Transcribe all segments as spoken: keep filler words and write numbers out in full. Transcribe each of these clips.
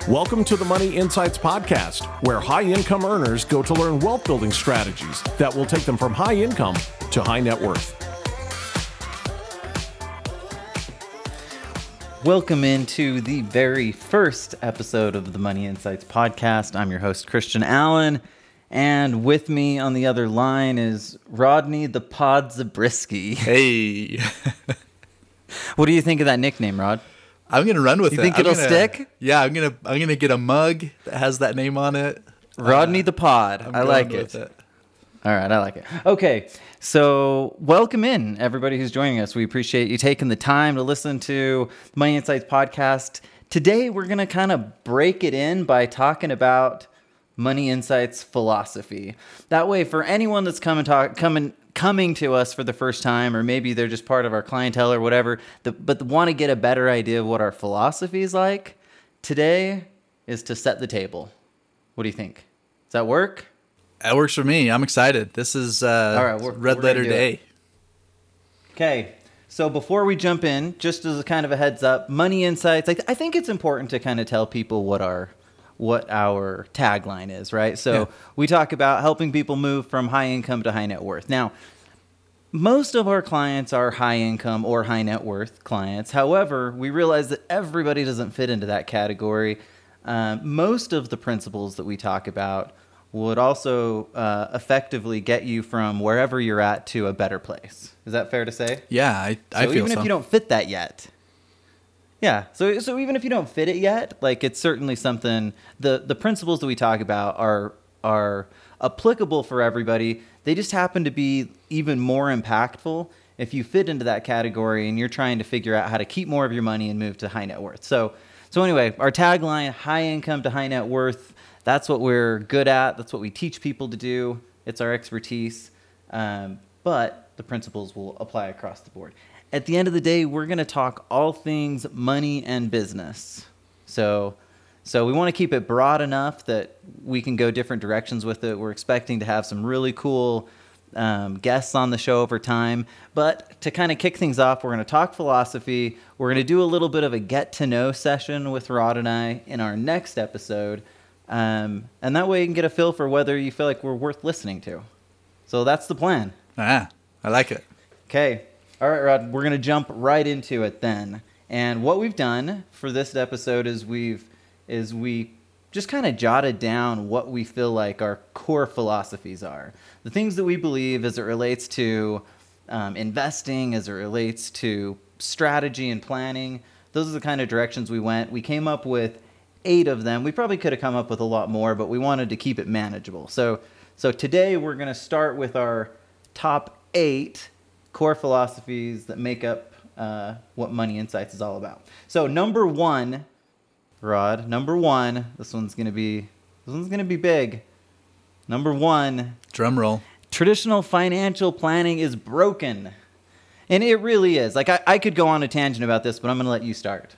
Welcome to the Money Insights Podcast, where high-income earners go to learn wealth-building strategies that will take them from high income to high net worth. Welcome into the very first episode of the Money Insights Podcast. I'm your host, Christian Allen, and with me on the other line is Rodney the Pod Zabriskie. Hey. What do you think of that nickname, Rod? I'm gonna run with you it. You think I'm it'll gonna, stick? Yeah, I'm gonna I'm gonna get a mug that has that name on it. Rodney uh, the Pod. I'm I like it. it. All right, I like it. Okay, so welcome in everybody who's joining us. We appreciate you taking the time to listen to the Money Insights Podcast. Today, we're gonna kind of break it in by talking about Money Insights philosophy. That way, for anyone that's coming talk coming. coming to us for the first time, or maybe they're just part of our clientele or whatever, the, but want to get a better idea of what our philosophy is like, today is to set the table. What do you think? Does that work? That works for me. I'm excited. This is uh, All right, we're, red we're letter day. Okay, so before we jump in, just as a kind of a heads up, Money Insights, I, th- I think it's important to kind of tell people what our what our tagline is, right? So yeah. We talk about helping people move from high income to high net worth. Now, most of our clients are high income or high net worth clients. However, we realize that everybody doesn't fit into that category. Uh, most of the principles that we talk about would also uh, effectively get you from wherever you're at to a better place. Is that fair to say? Yeah, I, I so feel even so. if you don't fit that yet. Yeah, so so even if you don't fit it yet, like it's certainly something, the, the principles that we talk about are are applicable for everybody. They just happen to be even more impactful if you fit into that category and you're trying to figure out how to keep more of your money and move to high net worth. So so anyway, our tagline, high income to high net worth, that's what we're good at. That's what we teach people to do. It's our expertise. Um, but the principles will apply across the board. At the end of the day, we're going to talk all things money and business. So so we want to keep it broad enough that we can go different directions with it. We're expecting to have some really cool um, guests on the show over time. But to kind of kick things off, we're going to talk philosophy. We're going to do a little bit of a get-to-know session with Rod and I in our next episode. Um, and that way you can get a feel for whether you feel like we're worth listening to. So that's the plan. Ah, I like it. Okay. All right, Rod, we're going to jump right into it then. And what we've done for this episode is we've is we just kind of jotted down what we feel like our core philosophies are. The things that we believe as it relates to um, investing, as it relates to strategy and planning. Those are the kind of directions we went. We came up with eight of them. We probably could have come up with a lot more, but we wanted to keep it manageable. So, so today we're going to start with our top eight core philosophies that make up uh, what Money Insights is all about. So number one, Rod, number one, this one's gonna be this one's gonna be big. Number one, drum roll. Traditional financial planning is broken, and it really is. Like I, I could go on a tangent about this, but I'm gonna let you start.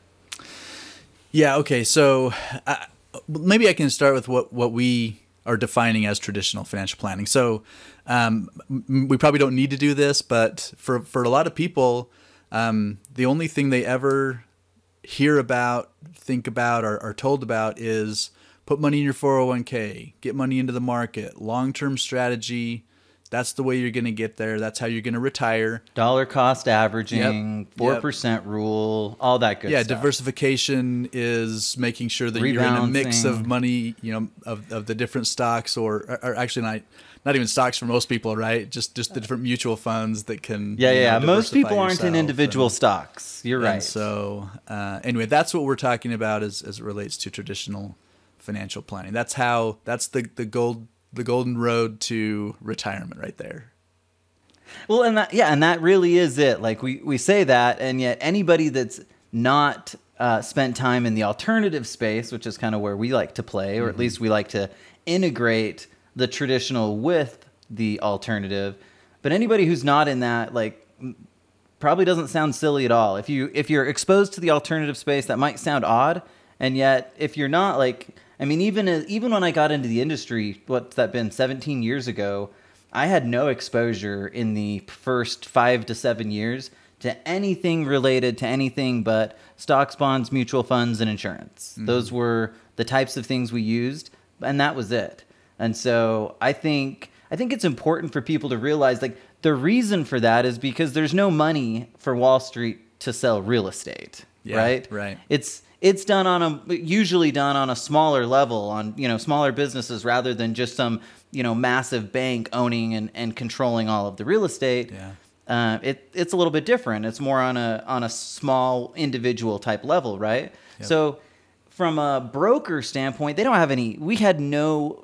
Yeah. Okay. So uh, maybe I can start with what what we are defining as traditional financial planning. So um, we probably don't need to do this, but for, for a lot of people, um, the only thing they ever hear about, think about, or are told about is put money in your four oh one k, get money into the market, long-term strategy. That's the way you're going to get there. That's how you're going to retire. Dollar cost averaging, yep. four percent yep. rule, all that good yeah, stuff. Yeah, diversification is making sure that you're in a mix of money, you know, of, of the different stocks or, or actually not not even stocks for most people, right? Just just the different mutual funds that can Yeah, you know, yeah. Most people aren't in yourself. individual and, stocks. You're right. And so uh, anyway, that's what we're talking about as, as it relates to traditional financial planning. That's how, that's the, the gold the golden road to retirement right there. Well, and that, yeah, and that really is it. Like we, we say that, and yet anybody that's not uh, spent time in the alternative space, which is kind of where we like to play, or mm-hmm. at least we like to integrate the traditional with the alternative. But anybody who's not in that, like, probably doesn't sound silly at all. If you if you're exposed to the alternative space, that might sound odd, and yet if you're not, like, I mean, even even when I got into the industry, what's that been, seventeen years ago, I had no exposure in the first five to seven years to anything related to anything but stocks, bonds, mutual funds, and insurance. Mm-hmm. Those were the types of things we used, and that was it. And so I think I think it's important for people to realize, like, the reason for that is because there's no money for Wall Street to sell real estate, Yeah, right? right. It's it's done on a usually done on a smaller level, on, you know, smaller businesses, rather than just some, you know, massive bank owning and, and controlling all of the real estate. Yeah. Uh, it it's a little bit different. It's more on a on a small individual type level, right? Yep. So from a broker standpoint, they don't have any. We had no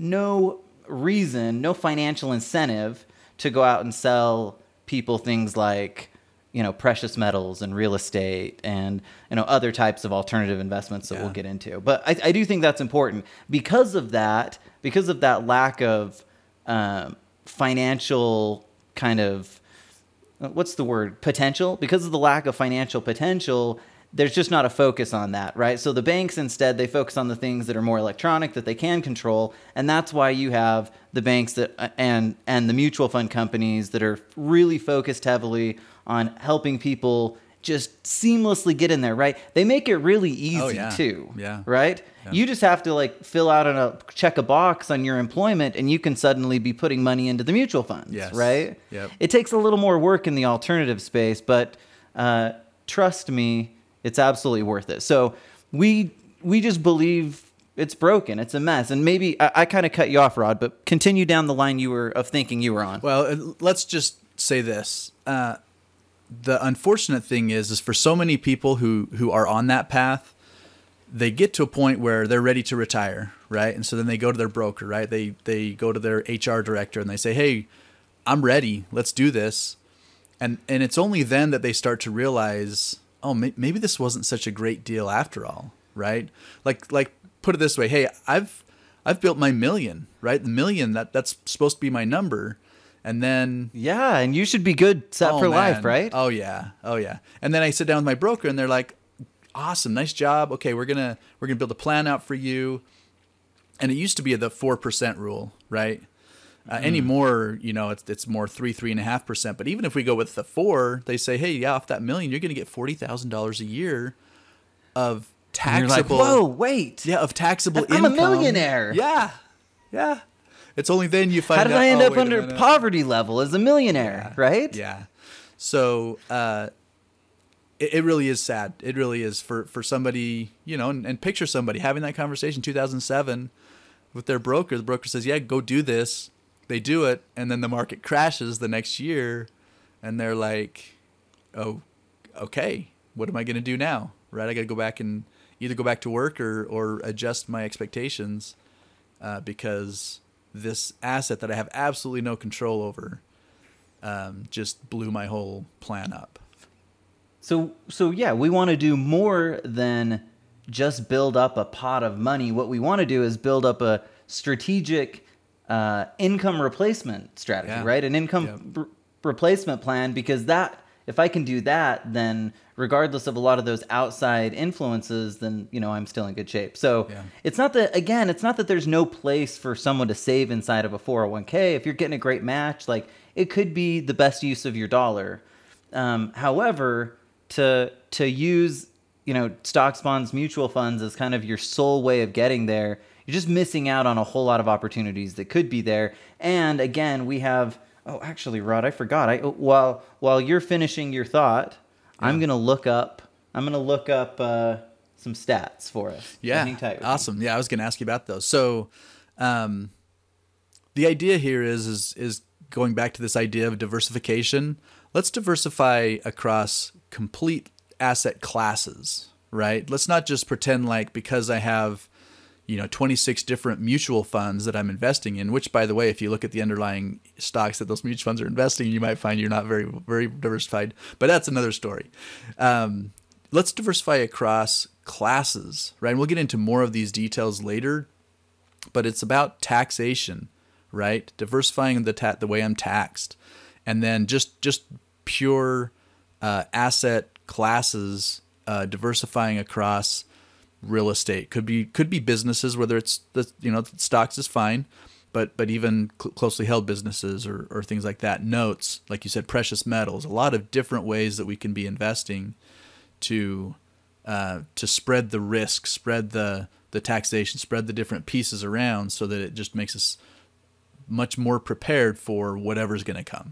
no reason, no financial incentive to go out and sell people things like, you know, precious metals and real estate and, you know, other types of alternative investments that Yeah. we'll get into. But I, I do think that's important because of that, because of that lack of um, financial kind of, what's the word, potential? Because of the lack of financial potential, there's just not a focus on that, right? So the banks instead, they focus on the things that are more electronic, that they can control, and that's why you have the banks that and and the mutual fund companies that are really focused heavily on helping people just seamlessly get in there, right? They make it really easy Oh, yeah. too, Yeah. right? Yeah. You just have to like fill out a check a box on your employment, and you can suddenly be putting money into the mutual funds, Yes. right? Yep. It takes a little more work in the alternative space, but uh, trust me, it's absolutely worth it. So we we just believe it's broken. It's a mess. And maybe I, I kind of cut you off, Rod, but continue down the line you were of thinking you were on. Well, uh, let's just say this. Uh, the unfortunate thing is, is for so many people who, who are on that path, they get to a point where they're ready to retire, right? And so then they go to their broker, right? They they go to their H R director and they say, "Hey, I'm ready. Let's do this." And and it's only then that they start to realize, oh, may, maybe this wasn't such a great deal after all, right? Like like put it this way, hey, I've I've built my million, right? The million that that's supposed to be my number. And then, Yeah, and you should be good set oh, for life, man. right? Oh yeah, oh yeah. And then I sit down with my broker, and they're like, "Awesome, nice job. Okay, we're gonna we're gonna build a plan out for you." And it used to be the four percent rule, right? Uh, Mm. Anymore, you know, it's it's more three three and a half percent. But even if we go with the four, they say, "Hey, yeah, off that million, you're gonna get forty thousand dollars a year of And you're like, taxable." whoa, wait. Yeah, of taxable I'm a income. millionaire. Yeah, yeah. It's only then you find How out. did I end oh, up wait a under minute. poverty level as a millionaire, right? Yeah. So uh, it, it really is sad. It really is for, for somebody, you know, and, and picture somebody having that conversation two thousand seven with their broker. The broker says, yeah, go do this. They do it. And then the market crashes the next year. And they're like, oh, okay, what am I going to do now? Right? I got to go back and either go back to work or, or adjust my expectations uh, because this asset that I have absolutely no control over um, just blew my whole plan up. So, so yeah, we want to do more than just build up a pot of money. What we want to do is build up a strategic uh, income replacement strategy, Yeah. right? An income Yep. re- replacement plan, because that, if I can do that, then regardless of a lot of those outside influences, then, you know, I'm still in good shape. So Yeah. it's not that, again, it's not that there's no place for someone to save inside of a four oh one k. If you're getting a great match, like, it could be the best use of your dollar. Um, however, to to use, you know, stocks, bonds, mutual funds as kind of your sole way of getting there, you're just missing out on a whole lot of opportunities that could be there. And again, we have, oh, actually, Rod, I forgot. I while while you're finishing your thought, I'm gonna look up. I'm gonna look up uh, some stats for us. Yeah, Hang tight with me. awesome. Yeah, I was going to ask you about those. So, um, the idea here is is is going back to this idea of diversification. Let's diversify across complete asset classes, right? Let's not just pretend like because I have, you know, twenty-six different mutual funds that I'm investing in, which, by the way, if you look at the underlying stocks that those mutual funds are investing in, you might find you're not very, very diversified, but that's another story. Um, let's diversify across classes, right? And we'll get into more of these details later, but it's about taxation, right? Diversifying the ta- the way I'm taxed, and then just just pure uh, asset classes, uh, diversifying across real estate. Could be could be businesses, whether it's the you know stocks is fine, but but even cl- closely held businesses or or things like that. Notes, like you said, precious metals. A lot of different ways that we can be investing to uh, to spread the risk, spread the, the taxation, spread the different pieces around so that it just makes us much more prepared for whatever's going to come.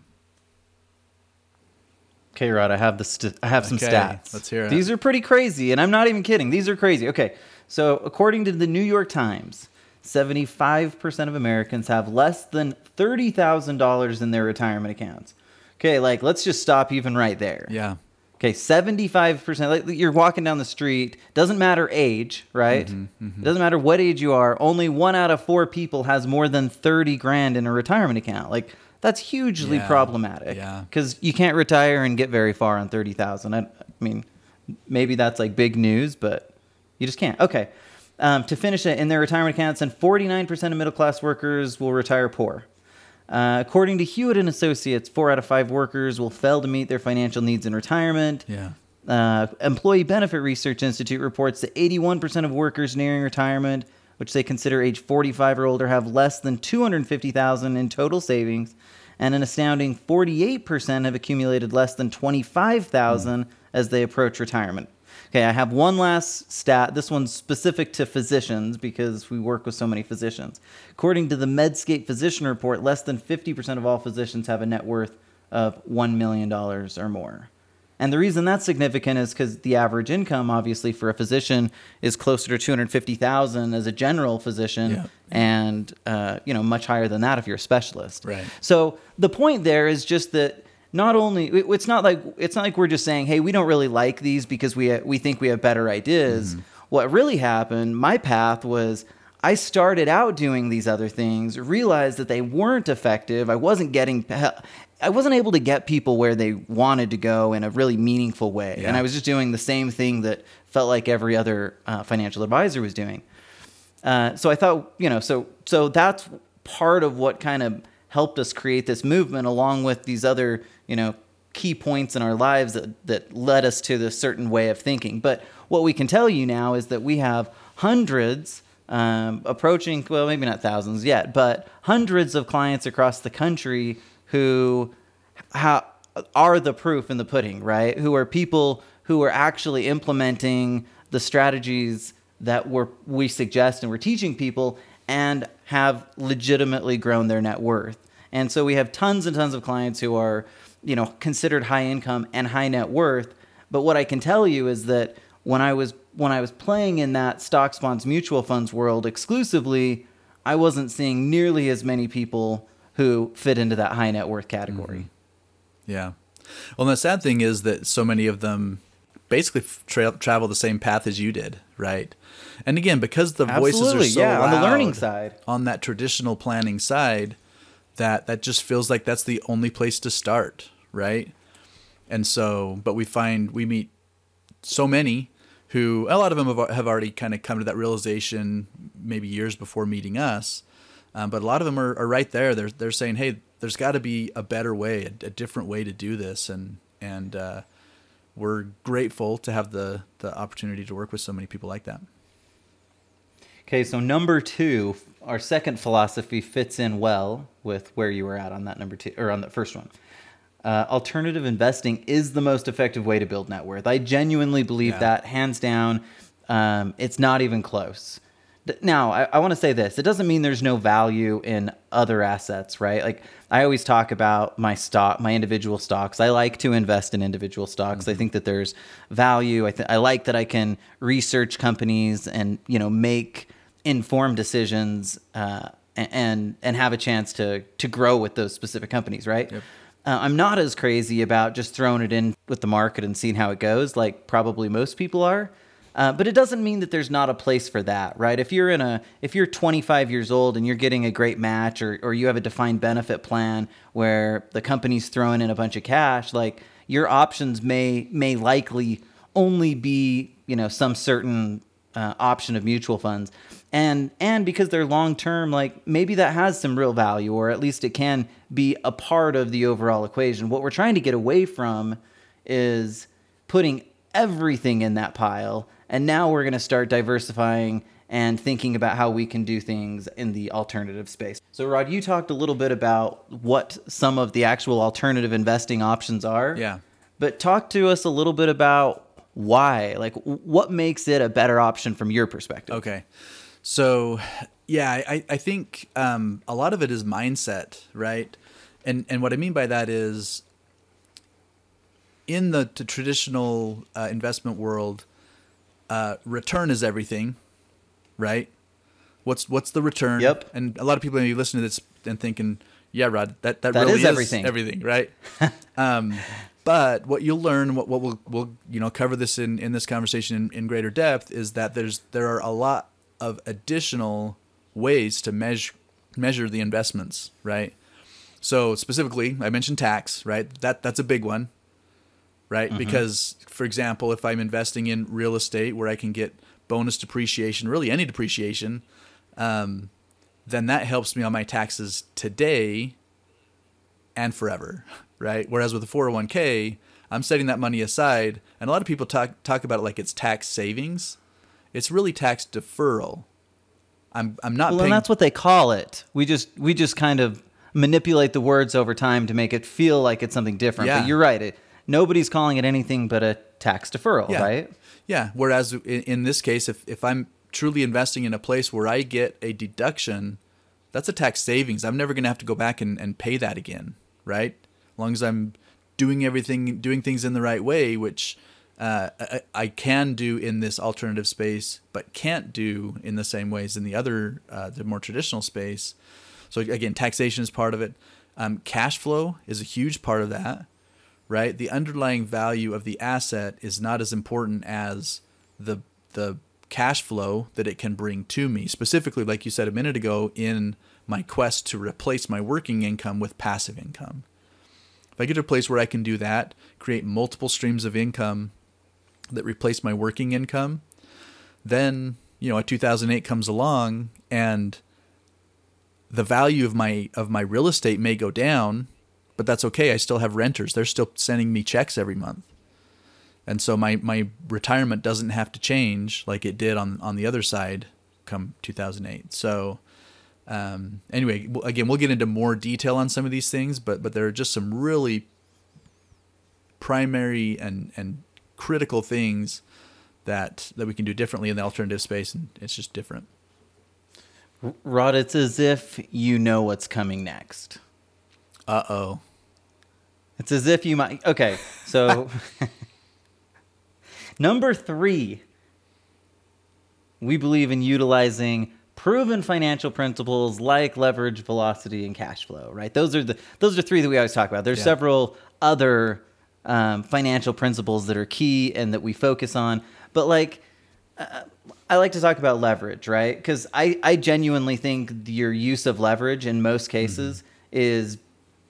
Okay, Rod, I have the st- I have some Okay, stats. let's hear it. These are pretty crazy, and I'm not even kidding. These are crazy. Okay, so according to the New York Times, seventy-five percent of Americans have less than thirty thousand dollars in their retirement accounts. Okay, like, let's just stop even right there. Yeah. Okay, seventy-five percent. Like, you're walking down the street. Doesn't matter age, right? Mm-hmm, mm-hmm. It doesn't matter what age you are. Only one out of four people has more than thirty grand in a retirement account. Like, that's hugely Yeah, problematic. yeah. Because you can't retire and get very far on thirty thousand. I, I mean, maybe that's like big news, but you just can't. Okay. Um, to finish it, in their retirement accounts, and forty-nine percent of middle-class workers will retire poor. Uh, according to Hewitt and Associates, four out of five workers will fail to meet their financial needs in retirement. Yeah. Uh, Employee Benefit Research Institute reports that eighty-one percent of workers nearing retirement, which they consider age forty-five or older, have less than two hundred fifty thousand dollars in total savings, and an astounding forty-eight percent have accumulated less than twenty-five thousand dollars mm. as they approach retirement. Okay, I have one last stat. This one's specific to physicians because we work with so many physicians. According to the Medscape Physician Report, less than fifty percent of all physicians have a net worth of one million dollars or more. And the reason that's significant is because the average income, obviously, for a physician is closer to two hundred fifty thousand dollars as a general physician, Yeah. and uh, you know, much higher than that if you're a specialist. Right. So the point there is just that not only it- it's not like it's not like we're just saying, hey, we don't really like these because we we think we have better ideas. Mm-hmm. What really happened, my path was I started out doing these other things, realized that they weren't effective. I wasn't getting I wasn't able to get people where they wanted to go in a really meaningful way. Yeah. And I was just doing the same thing that felt like every other uh, financial advisor was doing. Uh, so I thought, you know, so so that's part of what kind of helped us create this movement, along with these other, you know, key points in our lives that, that led us to this certain way of thinking. But what we can tell you now is that we have hundreds, um, approaching, well, maybe not thousands yet, but hundreds of clients across the country who ha- are the proof in the pudding, right? Who are people who are actually implementing the strategies that we're, we suggest and we're teaching people, and have legitimately grown their net worth. And so we have tons and tons of clients who are, you know, considered high income and high net worth. But what I can tell you is that when I was when I was playing in that stocks, bonds, mutual funds world exclusively, I wasn't seeing nearly as many people who fit into that high net worth category. Mm-hmm. Yeah. Well, and the sad thing is that so many of them basically tra- travel the same path as you did, right? And again, because the voices are Absolutely, so yeah, on the loud learning side. on that traditional planning side, that that just feels like that's the only place to start, right? And so, but we find we meet so many who, a lot of them have, have already kind of come to that realization maybe years before meeting us. Um, but a lot of them are, are right there. They're they're saying, hey, there's got to be a better way, a, a different way to do this, and and uh, we're grateful to have the the opportunity to work with so many people like that. Okay, so number two, our second philosophy fits in well with where you were at on that number two, or on the first one. Uh, alternative investing is the most effective way to build net worth. I genuinely believe Yeah. that, hands down. Um, it's not even close. Now, I, I want to say this. It doesn't mean there's no value in other assets, right? Like, I always talk about my stock, my individual stocks. I like to invest in individual stocks. Mm-hmm. I think that there's value. I, th- I like that I can research companies and, you know, make informed decisions uh, and and have a chance to to grow with those specific companies, right? Yep. Uh, I'm not as crazy about just throwing it in with the market and seeing how it goes, like probably most people are. Uh, but it doesn't mean that there's not a place for that, right? If you're in a, if you're twenty-five years old and you're getting a great match, or or you have a defined benefit plan where the company's throwing in a bunch of cash, like, your options may may likely only be, you know, some certain uh, option of mutual funds, and and because they're long term, like, maybe that has some real value, or at least it can be a part of the overall equation. What we're trying to get away from is putting everything in that pile. And now we're going to start diversifying and thinking about how we can do things in the alternative space. So, Rod, you talked a little bit about what some of the actual alternative investing options are. Yeah. But talk to us a little bit about why? Like, what makes it a better option from your perspective? Okay. So, yeah, I, I think um, a lot of it is mindset, right? And and what I mean by that is in the, the traditional uh, investment world, uh, return is everything, right? What's what's the return? Yep. And a lot of people may be listening to this and thinking, yeah, Rod, that, that, That really is everything. everything, right? um, but what you'll learn, what, what we'll, we'll you know cover this in, in this conversation in, in greater depth, is that there's there are a lot of additional ways to measure measure the investments, right? So specifically, I mentioned tax, right? That that's a big one, right? Mm-hmm. Because, for example, if I'm investing in real estate where I can get bonus depreciation, really any depreciation, um, then that helps me on my taxes today and forever, right? Whereas with a four oh one k, I'm setting that money aside, and a lot of people talk talk about it like it's tax savings. It's really tax deferral. I'm I'm not well, paying. And that's what they call it. We just we just kind of manipulate the words over time to make it feel like it's something different. Yeah. But you're right. It, nobody's calling it anything but a tax deferral, Yeah. right? Yeah. Whereas in, in this case, if, if I'm truly investing in a place where I get a deduction, that's a tax savings. I'm never going to have to go back and, and pay that again, right? As long as I'm doing everything, doing things in the right way, which uh, I, I can do in this alternative space, but can't do in the same ways in the other, uh, the more traditional space. So again, taxation is part of it. Um, cash flow is a huge part of that, right? The underlying value of the asset is not as important as the the cash flow that it can bring to me. Specifically, like you said a minute ago, in my quest to replace my working income with passive income. If I get to a place where I can do that, create multiple streams of income that replace my working income, then, you know, a two thousand eight comes along and the value of my of my real estate may go down, but that's okay. I still have renters. They're still sending me checks every month. And so my, my retirement doesn't have to change like it did on, on the other side come two thousand eight. So um, anyway, again, we'll get into more detail on some of these things, but but there are just some really primary and, and critical things that that we can do differently in the alternative space, and it's just different. Rod, it's as if you know what's coming next. Uh-oh. It's as if you might... Okay, so... Number three, we believe in utilizing proven financial principles like leverage, velocity, and cash flow, right? Those are the those are three that we always talk about. There's Yeah. several other um, financial principles that are key and that we focus on. But like, uh, I like to talk about leverage, right? Because I, I genuinely think your use of leverage in most cases mm-hmm. is,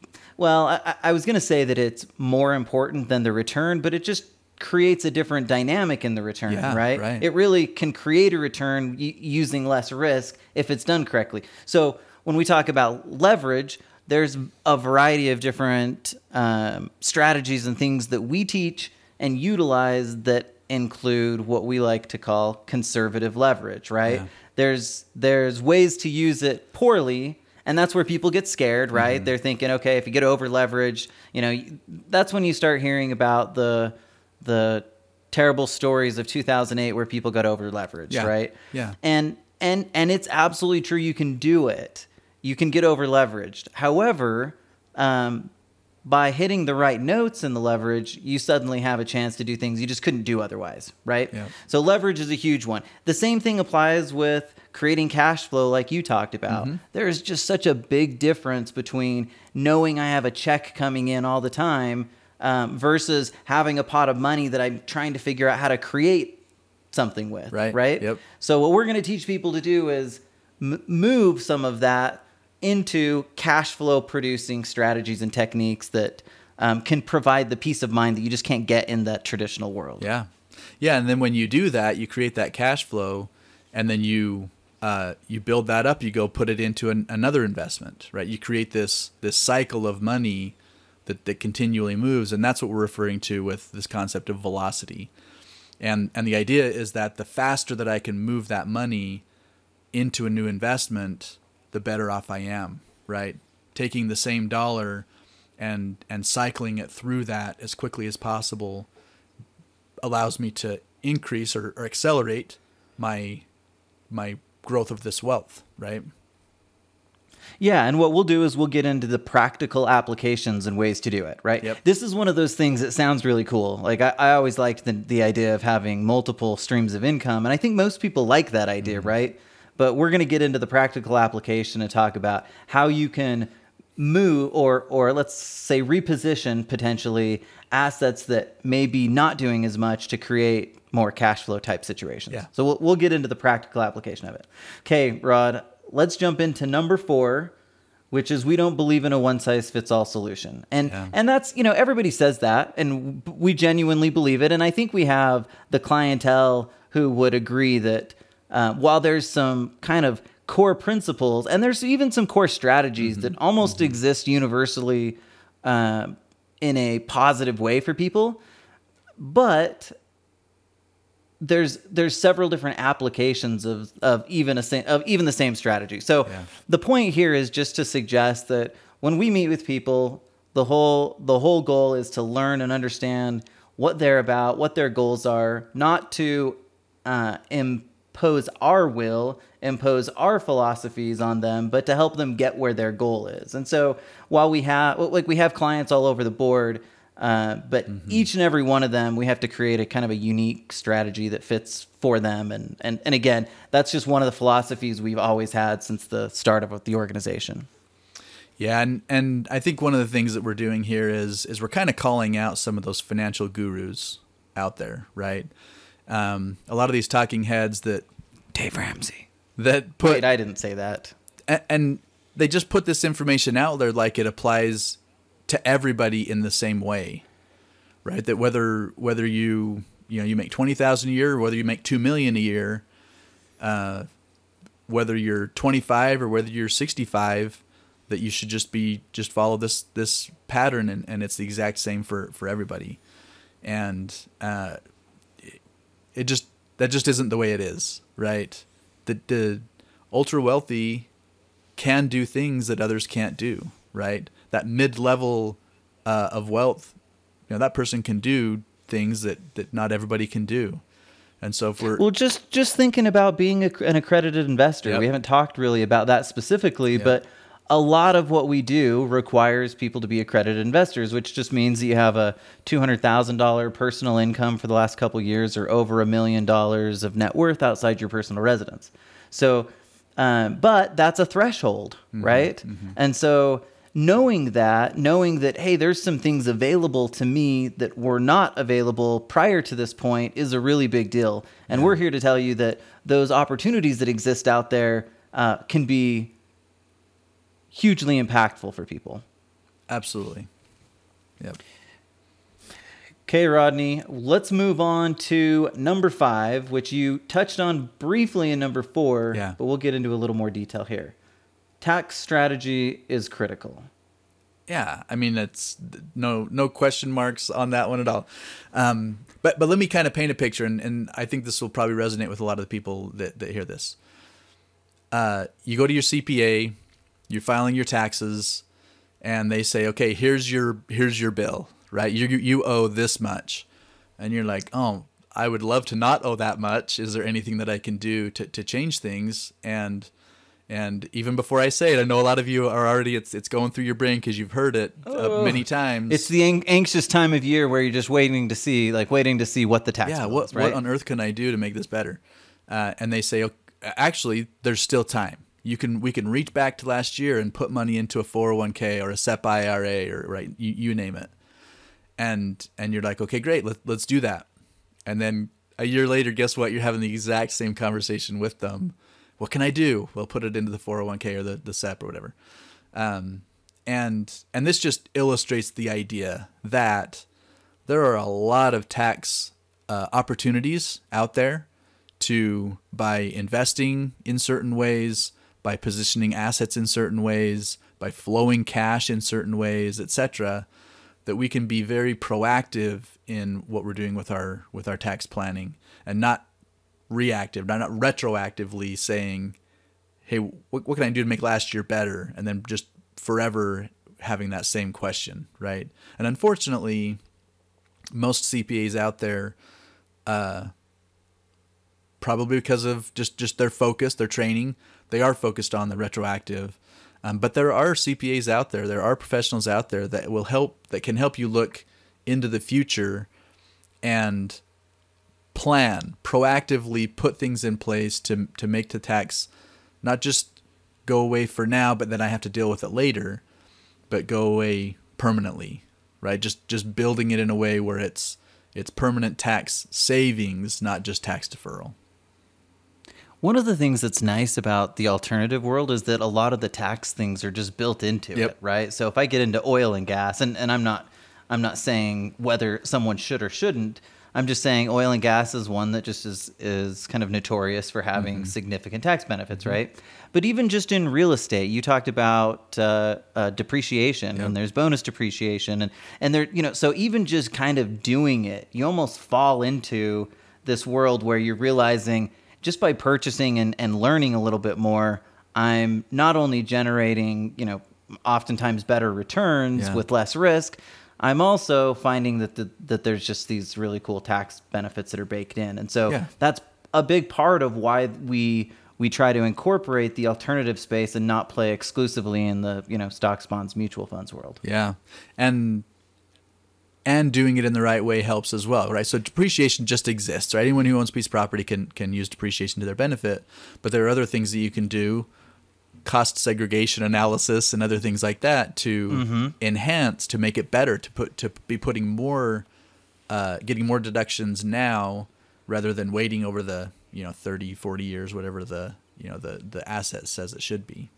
well, I, I was going to say that it's more important than the return, but it just creates a different dynamic in the return, yeah, right? right? It really can create a return y- using less risk if it's done correctly. So when we talk about leverage, there's a variety of different um, strategies and things that we teach and utilize that include what we like to call conservative leverage, right? Yeah. There's there's ways to use it poorly, and that's where people get scared, right? Mm-hmm. They're thinking, okay, if you get over leveraged, you know, that's when you start hearing about the the terrible stories of two thousand eight where people got over leveraged, yeah. right? Yeah. And and and it's absolutely true. You can do it. You can get over leveraged. However, um, by hitting the right notes in the leverage, you suddenly have a chance to do things you just couldn't do otherwise, right? Yeah. So leverage is a huge one. The same thing applies with creating cash flow like you talked about. Mm-hmm. There's just such a big difference between knowing I have a check coming in all the time um, versus having a pot of money that I'm trying to figure out how to create something with, right? right? Yep. So what we're going to teach people to do is m- move some of that into cash flow producing strategies and techniques that um, can provide the peace of mind that you just can't get in that traditional world. Yeah. Yeah. And then when you do that, you create that cash flow, and then you uh, you build that up, you go put it into an, another investment, right? You create this this cycle of money that, that continually moves. And that's what we're referring to with this concept of velocity. And and the idea is that the faster that I can move that money into a new investment, the better off I am, right? Taking the same dollar and and cycling it through that as quickly as possible allows me to increase or, or accelerate my my growth of this wealth, right? Yeah, and what we'll do is we'll get into the practical applications and ways to do it, right? Yep. This is one of those things that sounds really cool. Like, I, I always liked the, the idea of having multiple streams of income, and I think most people like that idea, mm-hmm. right? But we're going to get into the practical application and talk about how you can move or, or let's say reposition potentially assets that may be not doing as much to create more cash flow type situations. Yeah. So we'll, we'll get into the practical application of it. Okay, Rod, let's jump into number four, which is we don't believe in a one-size-fits-all solution. And yeah. and that's, you know, everybody says that, and we genuinely believe it. And I think we have the clientele who would agree that uh, while there's some kind of core principles, and there's even some core strategies mm-hmm. that almost mm-hmm. exist universally uh, in a positive way for people, but there's there's several different applications of of even a same, of even the same strategy. So yeah. the point here is just to suggest that when we meet with people, the whole the whole goal is to learn and understand what they're about, what their goals are, not to uh, impose our will, impose our philosophies on them, but to help them get where their goal is. And so while we have like we have clients all over the board. Uh, but mm-hmm. each and every one of them, we have to create a kind of a unique strategy that fits for them. And, and, and again, that's just one of the philosophies we've always had since the start of the organization. Yeah. And, and I think one of the things that we're doing here is, is we're kind of calling out some of those financial gurus out there, right? Um, a lot of these talking heads that Dave Ramsey that put, Wait, I didn't say that. And, and they just put this information out there like it applies to everybody in the same way, right? That whether whether you you know you make twenty thousand a year, or whether you make two million a year, uh, whether you're twenty-five or whether you're sixty-five, that you should just be just follow this this pattern, and, and it's the exact same for for everybody, and uh, it, it just that just isn't the way it is, right? The the ultra wealthy can do things that others can't do, right? That mid-level uh, of wealth, you know, that person can do things that, that not everybody can do. And so if we're... Well, just, just thinking about being a, an accredited investor, yep. we haven't talked really about that specifically, yep. but a lot of what we do requires people to be accredited investors, which just means that you have a two hundred thousand dollars personal income for the last couple of years or over a million dollars of net worth outside your personal residence. So, um, but that's a threshold, mm-hmm, right? Mm-hmm. And so... Knowing that, knowing that, hey, there's some things available to me that were not available prior to this point is a really big deal. And yeah. we're here to tell you that those opportunities that exist out there uh, can be hugely impactful for people. Absolutely. Yep. Okay, Rodney, let's move on to number five, which you touched on briefly in number four, yeah. but we'll get into a little more detail here. Tax strategy is critical. Yeah, I mean, it's no no question marks on that one at all. Um, but but let me kind of paint a picture, and, and I think this will probably resonate with a lot of the people that, that hear this. Uh, you go to your C P A, you're filing your taxes, and they say, okay, here's your here's your bill, right? You you owe this much, and you're like, oh, I would love to not owe that much. Is there anything that I can do to to change things? And And even before I say it, I know a lot of you are already, it's it's going through your brain because you've heard it uh, many times. It's the an- anxious time of year where you're just waiting to see, like waiting to see what the tax yeah, bill what, is, right? what on earth can I do to make this better? Uh, and they say, okay, actually, there's still time. You can We can reach back to last year and put money into a four oh one k or a S E P I R A or right, you, you name it. And and you're like, okay, great, let, let's do that. And then a year later, guess what? You're having the exact same conversation with them. What can I do? Well, put it into the four oh one k or the, the S E P or whatever. Um, and and this just illustrates the idea that there are a lot of tax uh, opportunities out there to, by investing in certain ways, by positioning assets in certain ways, by flowing cash in certain ways, et cetera, that we can be very proactive in what we're doing with our with our tax planning and not reactive, not, not retroactively saying, hey, what, what can I do to make last year better? And then just forever having that same question, right? And unfortunately, most C P As out there uh, probably because of just, just their focus, their training. They are focused on the retroactive. Um, but there are C P As out there, there are professionals out there that will help, that can help you look into the future and plan, proactively put things in place to to make the tax not just go away for now, but then I have to deal with it later, but go away permanently, right? Just just building it in a way where it's it's permanent tax savings, not just tax deferral. One of the things that's nice about the alternative world is that a lot of the tax things are just built into Yep. it, right? So if I get into oil and gas, and, and I'm not I'm not saying whether someone should or shouldn't, I'm just saying oil and gas is one that just is is kind of notorious for having mm-hmm. significant tax benefits, mm-hmm. right? But even just in real estate, you talked about uh, uh, depreciation, yep. and there's bonus depreciation, and and there, you know, so even just kind of doing it, you almost fall into this world where you're realizing, just by purchasing and, and learning a little bit more, I'm not only generating, you know, oftentimes better returns yeah. with less risk, I'm also finding that the, that there's just these really cool tax benefits that are baked in. And so yeah. that's a big part of why we we try to incorporate the alternative space and not play exclusively in the, you know, stocks, bonds, mutual funds world. Yeah. And and doing it in the right way helps as well, right? So depreciation just exists, right? Anyone who owns a piece of property can can use depreciation to their benefit, but there are other things that you can do, cost segregation analysis and other things like that to mm-hmm. enhance, to make it better, to put to be putting more, uh, getting more deductions now rather than waiting over the, you know, thirty, forty years, whatever the, you know, the, the asset says it should be.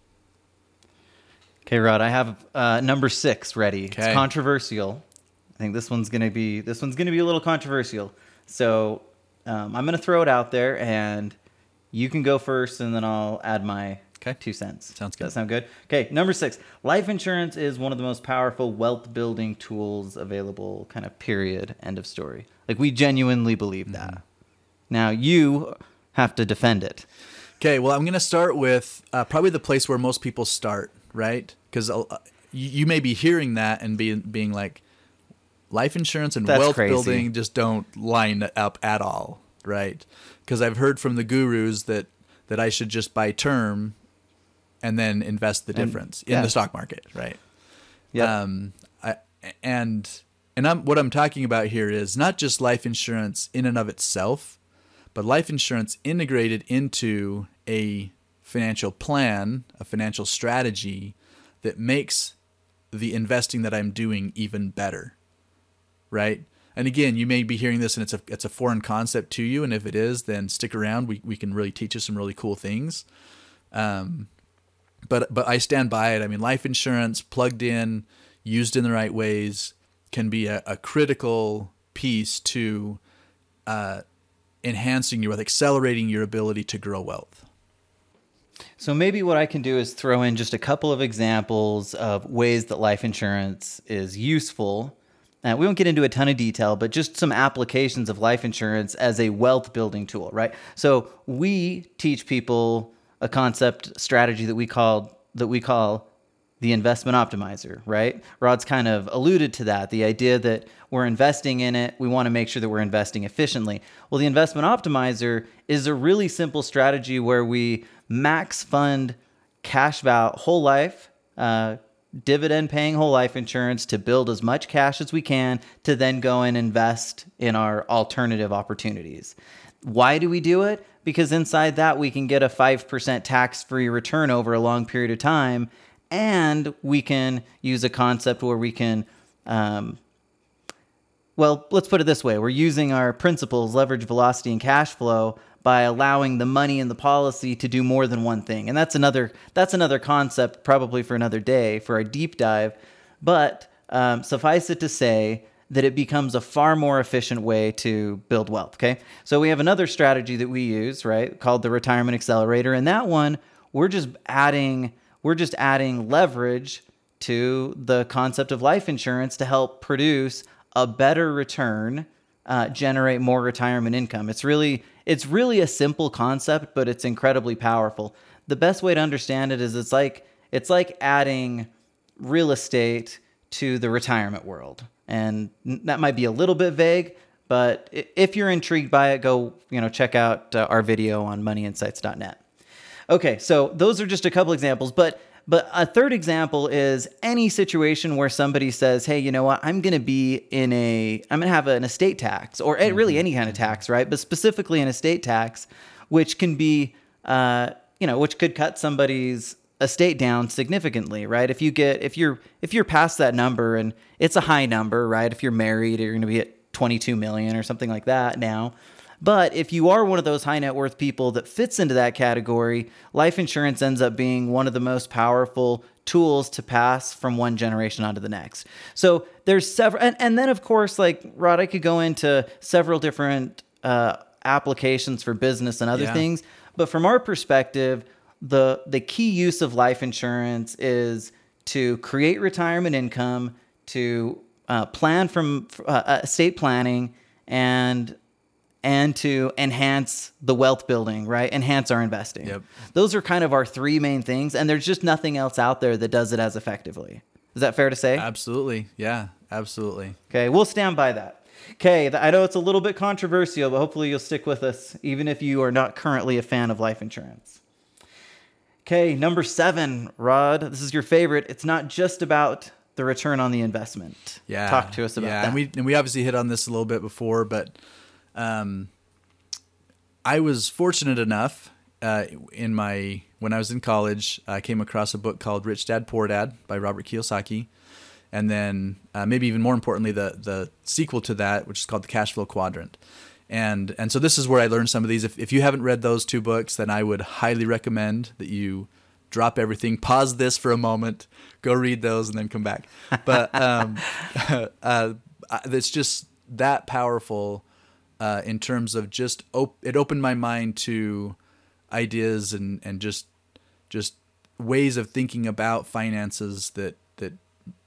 Okay, Rod, I have uh, number six ready. Okay. It's controversial. I think this one's gonna be this one's gonna be a little controversial. So um, I'm gonna throw it out there, and you can go first, and then I'll add my okay. two cents. Sounds good. Does that sound good? Okay, number six. Life insurance is one of the most powerful wealth building tools available. Kind of period. End of story. Like, we genuinely believe mm-hmm. that. Now you have to defend it. Okay. Well, I'm gonna start with uh, probably the place where most people start, right? Because uh, you, you may be hearing that and being being like, life insurance and That's wealth crazy. building just don't line up at all, right? Because I've heard from the gurus that, that I should just buy term and then invest the difference and, in yeah. the stock market, right? Yeah. Um, I, and and I'm what I'm talking about here is not just life insurance in and of itself, but life insurance integrated into a financial plan, a financial strategy that makes the investing that I'm doing even better. Right. And again, you may be hearing this and it's a it's a foreign concept to you. And if it is, then stick around. We we can really teach you some really cool things. Um, but but I stand by it. I mean, life insurance plugged in, used in the right ways, can be a, a critical piece to uh, enhancing your wealth, accelerating your ability to grow wealth. So maybe what I can do is throw in just a couple of examples of ways that life insurance is useful. Uh, we won't get into a ton of detail, but just some applications of life insurance as a wealth building tool, right? So we teach people a concept strategy that we call that we call the investment optimizer, right? Rod's kind of alluded to that, the idea that we're investing in it, we want to make sure that we're investing efficiently. Well, the investment optimizer is a really simple strategy where we max fund cash val whole life, uh, dividend paying whole life insurance to build as much cash as we can to then go and invest in our alternative opportunities. Why do we do it? Because inside that we can get a five percent tax-free return over a long period of time, and we can use a concept where we can, um, well, let's put it this way. We're using our principles, leverage, velocity, and cash flow by allowing the money in the policy to do more than one thing. And that's another that's another concept probably for another day for our deep dive. But um, suffice it to say that it becomes a far more efficient way to build wealth, okay? So we have another strategy that we use, right, called the Retirement Accelerator. And that one, we're just adding we're just adding leverage to the concept of life insurance to help produce a better return, uh, generate more retirement income. It's really It's really a simple concept, but it's incredibly powerful. The best way to understand it is it's like it's like adding real estate to the retirement world. And that might be a little bit vague, But if you're intrigued by it, go, you know, check out uh, our video on money insights dot net. Okay, so those are just a couple examples, but but a third example is any situation where somebody says, "Hey, you know what? I'm going to be in a I'm going to have an estate tax or mm-hmm. really any kind of tax, right? But specifically an estate tax, which can be uh, you know, which could cut somebody's estate down significantly, right? If you get if you're if you're past that number, and it's a high number, right? If you're married, you're going to be at twenty-two million or something like that now. But if you are one of those high net worth people that fits into that category, life insurance ends up being one of the most powerful tools to pass from one generation onto the next. So there's several, and, and then of course, like Rod, I could go into several different uh, applications for business and other yeah. things. But from our perspective, the the key use of life insurance is to create retirement income, to uh, plan from uh, estate planning, and and to enhance the wealth building, right? Enhance our investing. Yep. Those are kind of our three main things, and there's just nothing else out there that does it as effectively. Is that fair to say? Absolutely. Yeah, absolutely. Okay, we'll stand by that. Okay, I know it's a little bit controversial, but hopefully you'll stick with us, even if you are not currently a fan of life insurance. Okay, number seven, Rod, this is your favorite. It's not just about the return on the investment. Yeah. Talk to us about yeah. that. And we, and we obviously hit on this a little bit before, but um, I was fortunate enough uh, in my when I was in college, I came across a book called Rich Dad, Poor Dad by Robert Kiyosaki. And then uh, maybe even more importantly, the the sequel to that, which is called The Cash Flow Quadrant. And and so this is where I learned some of these. If, if you haven't read those two books, then I would highly recommend that you drop everything, pause this for a moment, go read those, and then come back. But um, uh, it's just that powerful uh, in terms of just op- it opened my mind to ideas and, and just just ways of thinking about finances that that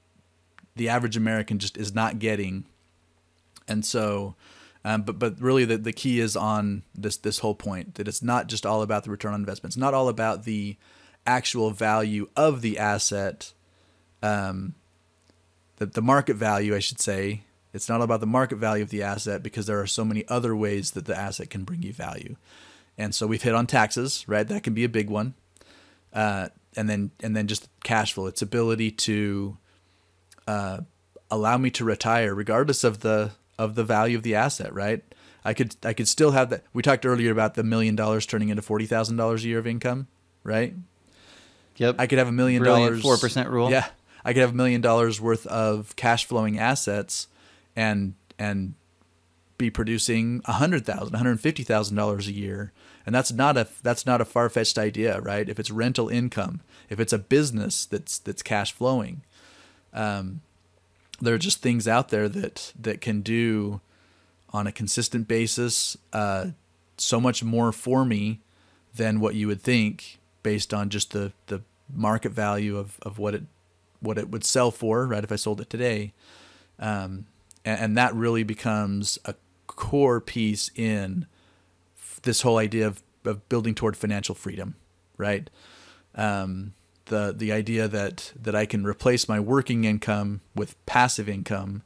the average American just is not getting. And so, um, but but really the, the key is on this this whole point, that it's not just all about the return on investment. It's not all about the actual value of the asset, um, the, the market value, I should say. It's not about the market value of the asset, because there are so many other ways that the asset can bring you value. And so we've hit on taxes, right? That can be a big one. Uh, and then and then just cash flow, its ability to uh, allow me to retire regardless of the of the value of the asset, right? I could I could still have that. We talked earlier about the million dollars turning into forty thousand dollars a year of income, right? Yep. I could have a million Brilliant dollars. four percent rule. Yeah. I could have a million dollars worth of cash flowing assets and and be producing a hundred thousand, one hundred fifty thousand dollars a year. And that's not a that's not a far-fetched idea, right? If it's rental income, if it's a business that's that's cash flowing, um, there are just things out there that that can do on a consistent basis uh, so much more for me than what you would think based on just the, the market value of, of what it what it would sell for, right? If I sold it today, um, and, and that really becomes a core piece in this whole idea of, of building toward financial freedom, right? Um, the the idea that that I can replace my working income with passive income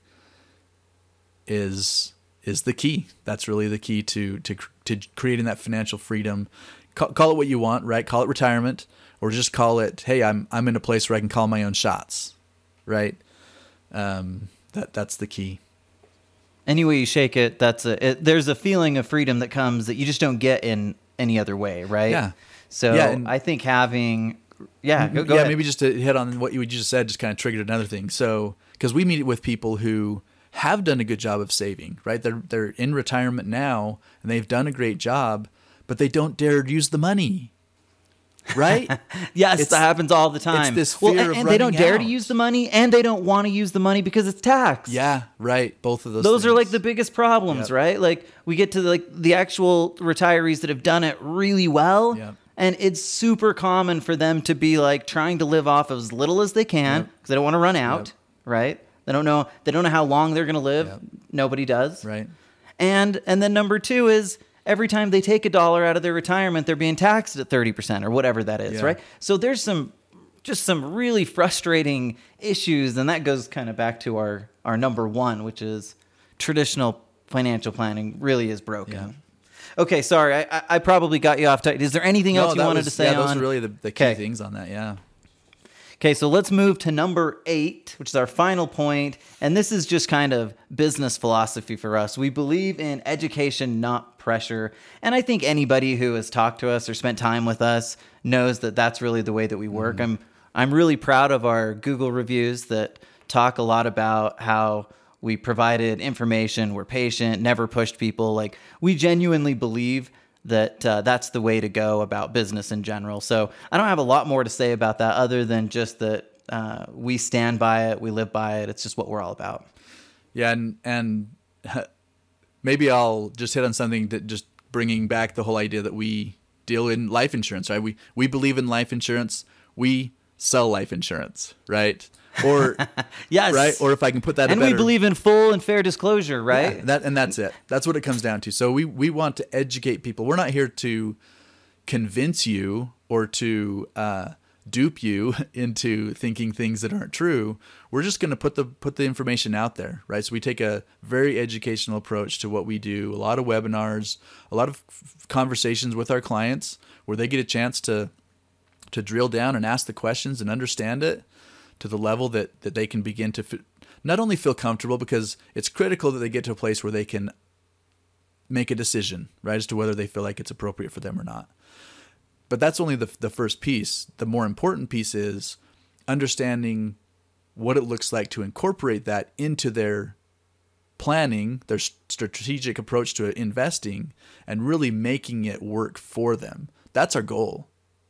is is the key. That's really the key to to to creating that financial freedom. Call, call it what you want, right? Call it retirement, or just call it, hey, I'm I'm in a place where I can call my own shots, right? Um, that that's the key. Any way you shake it, that's a it, there's a feeling of freedom that comes that you just don't get in any other way, right? Yeah. So yeah, and, I think having, yeah, go, go yeah, ahead. maybe just to hit on what you just said, just kind of triggered another thing. So, because we meet with people who have done a good job of saving, right? They're they're in retirement now, and they've done a great job, but they don't dare use the money, right? Yes, it's, that happens all the time. It's this fear well, and, of and they don't dare out. to use the money, and they don't want to use the money because it's tax. Yeah, right. Both of those. Those things. are like the biggest problems, Yep. right? Like we get to like the actual retirees that have done it really well. Yep. And it's super common for them to be like trying to live off of as little as they can because Yep. they don't want to run out, Yep. right? They don't know they don't know how long they're going to live. Yep. Nobody does. Right. And and then number two is every time they take a dollar out of their retirement, they're being taxed at thirty percent or whatever that is, Yeah. right? So there's some just some really frustrating issues, and that goes kind of back to our our number one, which is traditional financial planning really is broken. Yeah. Okay, sorry, I, I probably got you off. T- is there anything No, else you that wanted was- to say yeah, on? those are really the, the key Okay. things on that. Yeah. Okay, so let's move to number eight, which is our final point. And this is just kind of business philosophy for us. We believe in education, not pressure. And I think anybody who has talked to us or spent time with us knows that that's really the way that we work. Mm-hmm. I'm I'm really proud of our Google reviews that talk a lot about how we provided information, we're patient, never pushed people. Like, we genuinely believe that uh, that's the way to go about business in general. So I don't have a lot more to say about that other than just that uh, we stand by it, we live by it. It's just what we're all about. Yeah, and and maybe I'll just hit on something that just bringing back the whole idea that we deal in life insurance, right? We we believe in life insurance. We sell life insurance, right? Or yes, right? Or if I can put that, and a better, we believe in full and fair disclosure, right? Yeah, that and that's it. That's what it comes down to. So we we want to educate people. We're not here to convince you or to uh, dupe you into thinking things that aren't true. We're just going to put the put the information out there, right? So we take a very educational approach to what we do. A lot of webinars, a lot of f- conversations with our clients where they get a chance to to drill down and ask the questions and understand it to the level that, that they can begin to f- not only feel comfortable, because it's critical that they get to a place where they can make a decision, right, as to whether they feel like it's appropriate for them or not. But that's only the the first piece. The more important piece is understanding what it looks like to incorporate that into their planning, their strategic approach to investing, and really making it work for them. That's our goal.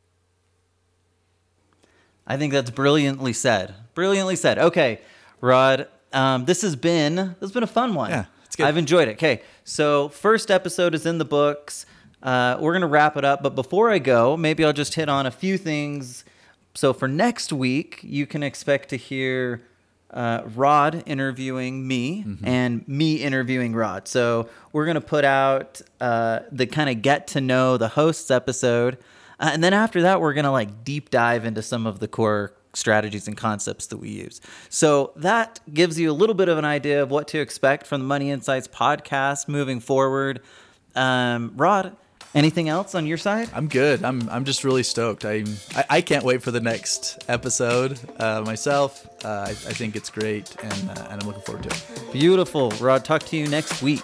I think that's brilliantly said. Brilliantly said. Okay, Rod, um, this has been this has been a fun one. Yeah, it's good. I've enjoyed it. Okay, so first episode is in the books. Uh, we're gonna wrap it up, but before I go, maybe I'll just hit on a few things. So for next week, you can expect to hear uh, Rod interviewing me mm-hmm. and me interviewing Rod. So we're gonna put out uh, the kind of get to know the hosts episode. Uh, and then after that, we're going to like deep dive into some of the core strategies and concepts that we use. So that gives you a little bit of an idea of what to expect from the Money Insights podcast moving forward. Um, Rod, anything else on your side? I'm good. I'm I'm just really stoked. I I, I can't wait for the next episode uh, myself. Uh, I, I think it's great, and uh, and I'm looking forward to it. Beautiful. Rod, talk to you next week.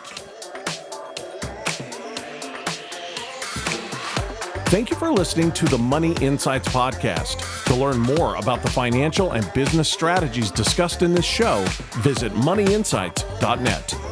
Thank you for listening to the Money Insights podcast. To learn more about the financial and business strategies discussed in this show, visit money insights dot net.